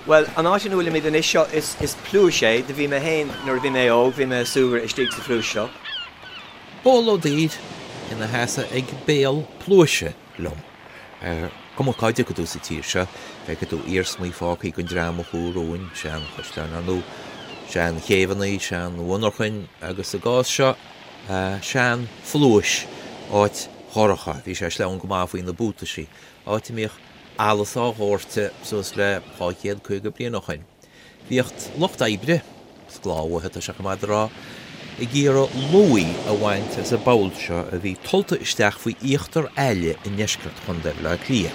Well, an áitin bhfuil mí den is plúis é, de bhí me hain nuair bhí mé óg, bhí me súgur istíigh sa plúis seo. Bóla díd ina heasa ag béal plúise lom. Como cáide go dú sa tíir se, fe go dú írs mí fácaí gon drama chúróin, sean chustean anú, sean chéhannaí, sean bhonarchain agus a gás seo, sean flúis áit choracha, bhí sé sleann go máfaoin na búta sí, áit míoch alas ághórte sos le cháchéad chuig a blianachain. Bhíocht locht aibre, sgláhathe a se go maid rá, I ggéire Louis a bhaint as a bail seo a bhí tolta isteach faoi íochttar eile in neiscart chun de le clia.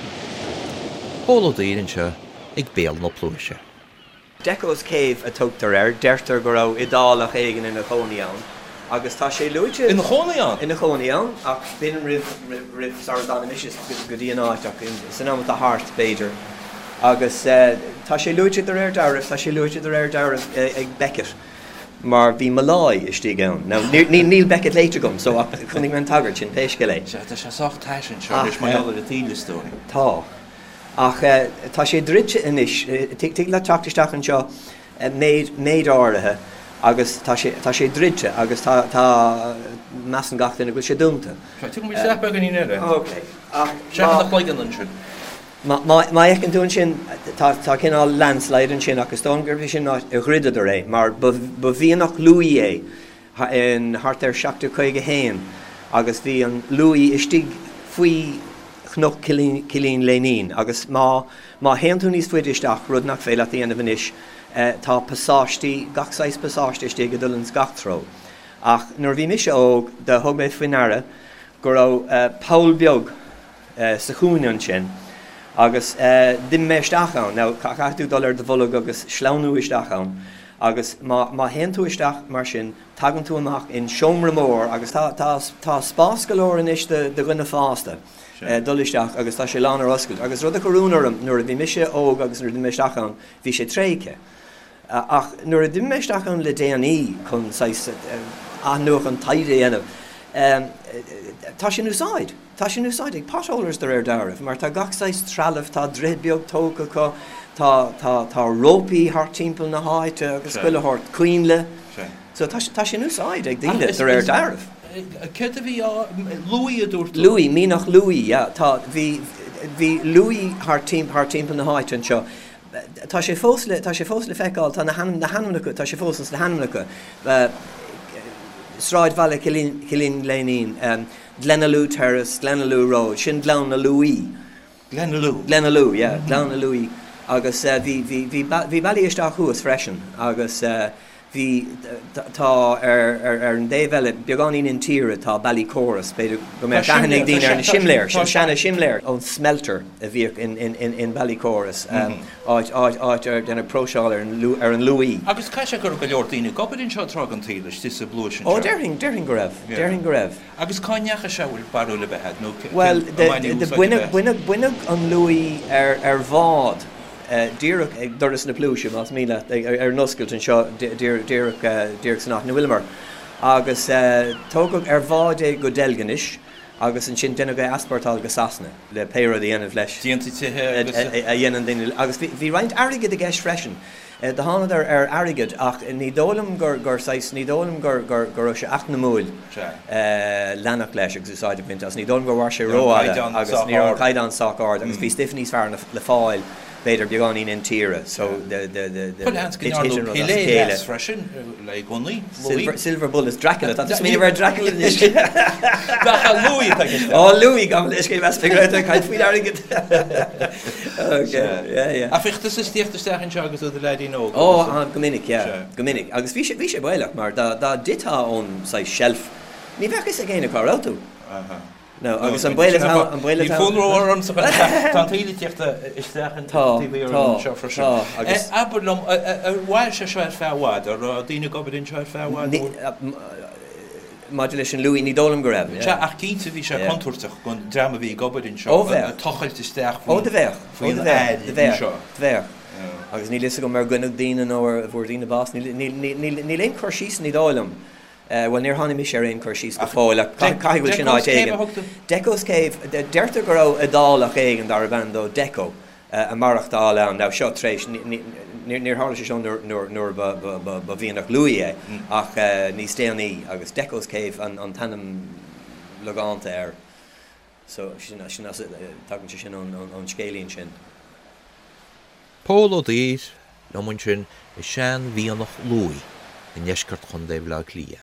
Bóla daoirann se ag béal na plúise. Deco's Cave a tugtar deirtar go raibh idálach éigen ina chónaíán. Agus tá sé luite... In na chónaíán? Ina chónaíán, ach bíonn rih sardána misis go dtíon áiteach san am a hart Beidir. Agus tá sé luite ar darbh, tá sé luite ar darbh ag Beckett. Mar bhí Malay istí gán. Now, níl Beckett léite gom, so chunig man tagart sin péisce lé. Tá sé socht taisin seo, is mai all a tíle stói. Tá. Ach, tá sé dritse inis, tí le teachtasteach an seo méid áirithe, agus tá sé dritse, agus tá meas an gachtainna go sé dúnta. Tu mí sepa gan í nere? Ok. Sepa na chloigan an sin. Ma ecin dún sin, tá cinál landsleidan sin agus tóngur sin a ghriddad ré, mar ba bhíonach Louis in hart seachtar chuige héin, agus bhí an Louis istig faoi chnoch Cilín Lénín, agus má héantú níos fuidisteach rudnach féile at dhéanamh inis, tá pasáistí, gachsáis pasáistí istí go dulans gachtró. Ach, nuair bhí mise óg de thug méid faoinara, go raibh Paul Beag sa chúineann sin, agus dim méisteach ann, now caithú dul de bholog agus sleanú isteach ann, agus má héantú isteach mar sin tagann tú amach in Seomra Mór, agus tá spás go leor inis de rinne fásta. Dul isteach agus tá sé lán ar oscailt, agus rud a goúnarm nuair a bhí mise óg agus nuair a dim méisteach ann, bhí sé tréice. Ach nuair a dim méisteach ann le déanaí chun annuach an taide dhéanamh, tá sin úsáid. Tá sin úsáid ag potholders ar darbh, mar tá gachsáis trealamh tá dreidbeag tóga có, tá rópaí thart timpeall na háite agus scoilethart cuimle. So tá sin úsáid ag daoine ar darbh. Cé a bhí Louis a dúirt? Louis, mínach Louis, tá bhí Louis thart timpeall na háite an seo. Tá sé fós le feiceáil tá na hanamnacha, tá sé fós na hanamnacha. Sráid Valley Cilín Lénín, Glenaloo Terrace, Glenaloo Road, sin glán na Louis. Glenaloo, yeah, glán na Louis. Agus bhí bailí isteach chuas freisin, agus bhí tá ar an déhheile beagáín in tíre tá Ballychorus, beidir go mé gahannig dín ar na Simléir, sena Simléir ón smelter a bhíoh in Ballychorus, áit ar denna próseáil ar an Louis. Agus caiise gur go leor daoine gobadín seo trag an tíidir, tí sa blúis an seo? Ó, deirhin go raibh. Agus cáineacha se bhfuil barú le behead? Well, buine an Louis ar bhád, Díreach ag doras na plúise más míle ar noscailt an seo díreach san nach na Wilmar. Agus tógad ar bhád é go delganis, agus an sin déna go aspartáil go sasna le péire a dhéanamh leis. A dhéanaan daine. Agus bhí roinnt airigid a gceist freisin. De hánad ar airigid ach ní dólam gur se ach na múil lenach leis agus úsáid a bhaint, as ní dólam gur bhar sé róáile agus ní an caidan sacáard, agus bhí stiffníos fear le fáil. Beidir beagáín in tíre, so the Silver Bullet Dracula, that's me about Dracula. Louis gam is geen best figure out kind feel arrogant. Okay, yeah. I think this is the sterchen agus the lady no. Gomininic, yeah. Gomininic. Agus vi sé bailach mar da dita on say shelf. Ní bheach is a géine car auto. No, agus an bhile Ní fónró an sa tá taoile tíochta isteach an tíbí ar an seo for seo. Aberlum bhhail se seo feabhád ar daoine gobadín seo feabhád? Modulation Louis ní dólam go raibh. Se ach cínta bhí se contúirteach gon drama bhí gobadín seo tochailt isteach faoin de bheith. Agus ní lisa go mar gannach daoine nó bhór daoine bás, ní léon chuir síos ní dólam. Well, near Honey Misharin Kurshis go fáil cai bhfuil sin áit éigen. Deco's Cave, deirtar go raibh a dálach éigen dar a bando Deco. a marach dá le ná seo trééis níor hála sé seán nuair ba bhíonach luí ach níos déanaí agus decos céh an tanam legáanta so sin tagann sin an scélíonn sin. Pól ó dír nó mun sin is sean bhíonach luí in neiscart chun déobh le lia.